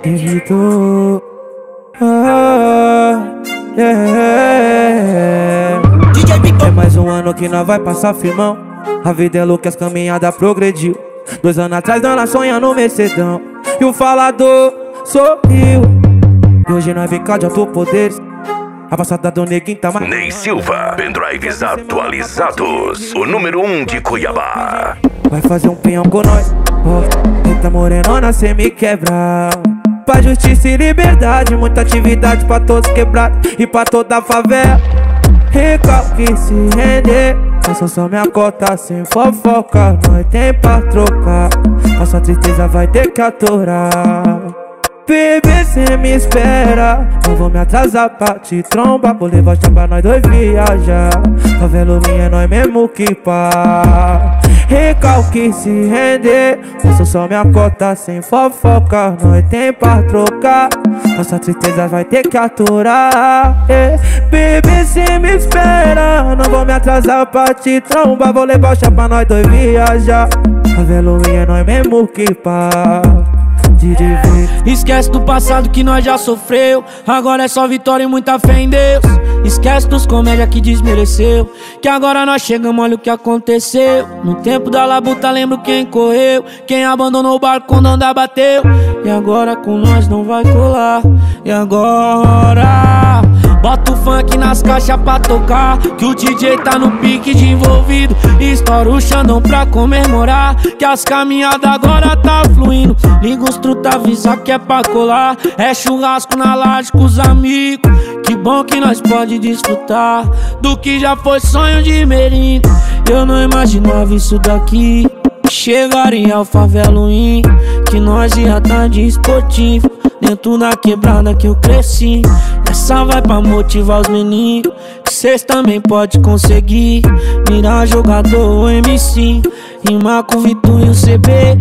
evitou. É mais um ano que nós vai passar firmão. A vida é louca, as caminhadas progrediu. 2 anos atrás nós sonhando no Mercedão. E o falador sorriu. E hoje nós vem cá de autopoderes. A passada do neguinho tá mais... Ney Silva, pendrives atualizados. O número 1 de Cuiabá. Vai fazer um pinhão com nós. Eita morenona, cê me quebra. Pra justiça e liberdade, muita atividade pra todos quebrados e pra toda a favela. Recalque se render. Faça só minha cota sem fofoca. Nós tem pra trocar. Nossa tristeza vai ter que atorar. Bebê, cê me espera. Não vou me atrasar pra te trombar. Vou levar pra nós dois viajar. Favela minha é nós mesmo que pá. Recalque se render. Faça só minha cota sem fofoca. Nós tem pra trocar. Nossa tristeza vai ter que aturar. Bebê, cê me espera. Não vou me atrasar pra te trombar. Vou levar pra nós dois viajar. Favela minha é nós mesmo que pá. Esquece do passado que nós já sofreu. Agora é só vitória e muita fé em Deus. Esquece dos comédia que desmereceu. Que agora nós chegamos, olha o que aconteceu. No tempo da labuta lembro quem correu. Quem abandonou o barco quando onda bateu. E agora com nós não vai colar. E agora bota o funk nas caixas pra tocar. Que o DJ tá no pique de envolvido. Estoura o Xandão pra comemorar. Que as caminhadas agora tá fluindo. Liga os truta, avisa que é pra colar. É churrasco na laje com os amigos. Que bom que nós pode desfrutar do que já foi sonho de merindo. Eu não imaginava isso daqui. Chegaria ao faveluim. Que nós ia tá de esportivo. Dentro da quebrada que eu cresci. Essa vai pra motivar os meninos. Que cês também pode conseguir. Virar jogador ou MC. Rimar com o Vitor e o CB,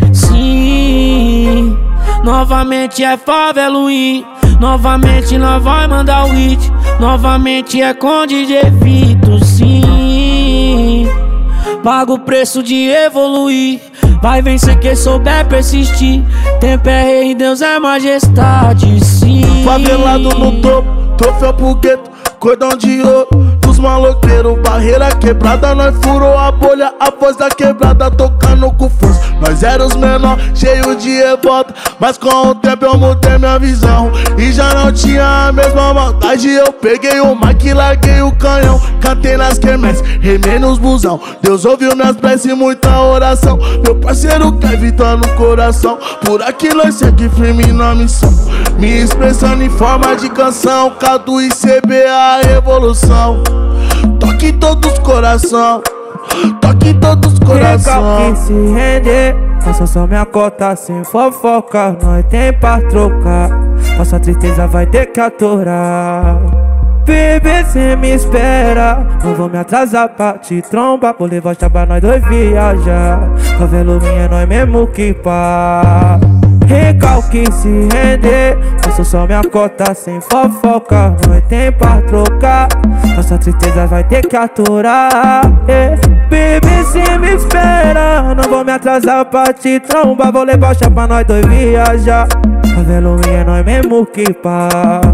sim. Novamente é faveluim. Novamente nós vai mandar o hit. Novamente é com DJ Vitor, sim. Paga o preço de evoluir. Vai vencer quem souber persistir. Tempo é rei, Deus é majestade, sim. Favelado no topo, troféu pro gueto, cordão de ouro dos maloqueiros. Barreira quebrada, nós furou a bolha. A voz da quebrada tocando com força. Nós era os menor, cheio de revolta. Mas com o tempo eu mudei minha visão. E já não tinha a mesma maldade. Eu peguei o mic e larguei o canhão. Cantei nas quermesses, remei nos busão. Deus ouviu minhas preces e muita oração. Meu parceiro Kevin tá no coração. Por aqui nós segue firme na missão. Me expressando em forma de canção. Cadu e CB a revolução. Toque todos os coração. Toque todos os coração. Recalque se render. Faça só minha cota sem fofoca. Nós tem pra trocar. Nossa tristeza vai ter que atorar. Bebê, cê me espera. Não vou me atrasar pra te trombar. Vou levar pra nós dois viajar. Favela minha é nós mesmo que pá. Recalque se render. Faça só minha cota sem fofoca. Nós tem pra trocar. Nossa tristeza vai ter que aturar. Bebê, cê me espera. Não vou me atrasar pra te trombar. Vou levar pra nós dois viajar. Favela minha é nós mesmo que pá.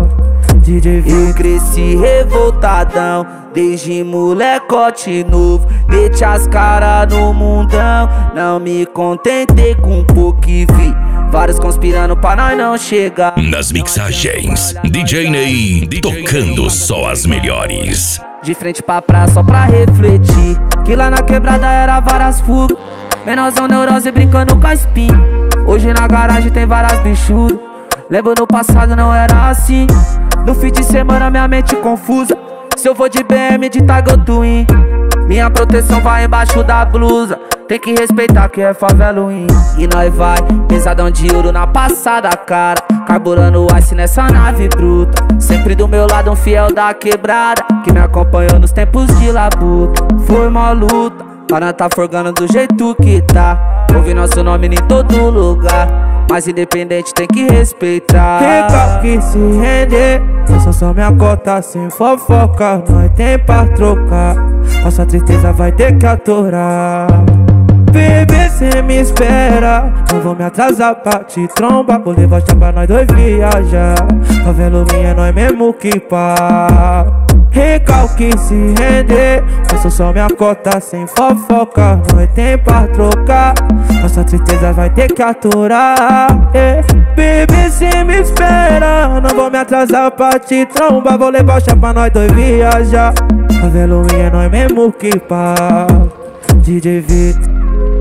Eu cresci revoltadão, desde molecote novo. Meti as caras no mundão. Não me contentei com pouco que vi. Vários conspirando pra nós não chegar. Nas mixagens, DJ Ney tocando só as melhores. De frente pra praia só pra refletir. Que lá na quebrada era várias fugas. Menorzão neurose brincando com a espinha. Hoje na garagem tem várias bichudas. Lembro no passado não era assim. No fim de semana minha mente confusa. Se eu vou de BM de Tiger Twin. Minha proteção vai embaixo da blusa. Tem que respeitar que é faveluim. E nós vai, pesadão de ouro na passada, cara. Carburando o ice nessa nave bruta. Sempre do meu lado um fiel da quebrada. Que me acompanhou nos tempos de labuta. Foi uma luta, para tá forgando do jeito que tá. Ouvi nosso nome em todo lugar. Mas independente tem que respeitar. Recalque se render. Faça só minha cota sem fofoca. Nós tem pra trocar. Nossa tristeza vai ter que atorar. Bebê, cê me espera, não vou me atrasar pra te trombar. Vou levar pra nós dois viajar. Favela minha, nós mesmo que pá. Recalque se render, faço só minha cota sem fofoca. Nós tem pra trocar, nossa tristeza vai ter que aturar. Bebê, cê me espera, não vou me atrasar pra te trombar. Vou levar pra nós dois viajar. Favela minha, nós mesmo que pá. DJ Vitor.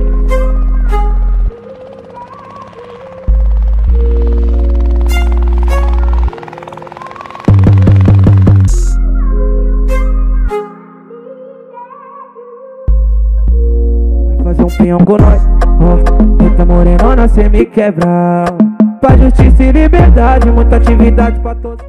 Fazer um pinhão com nós, Eita morenona, cê me quebra. Pra justiça e liberdade, muita atividade pra todos.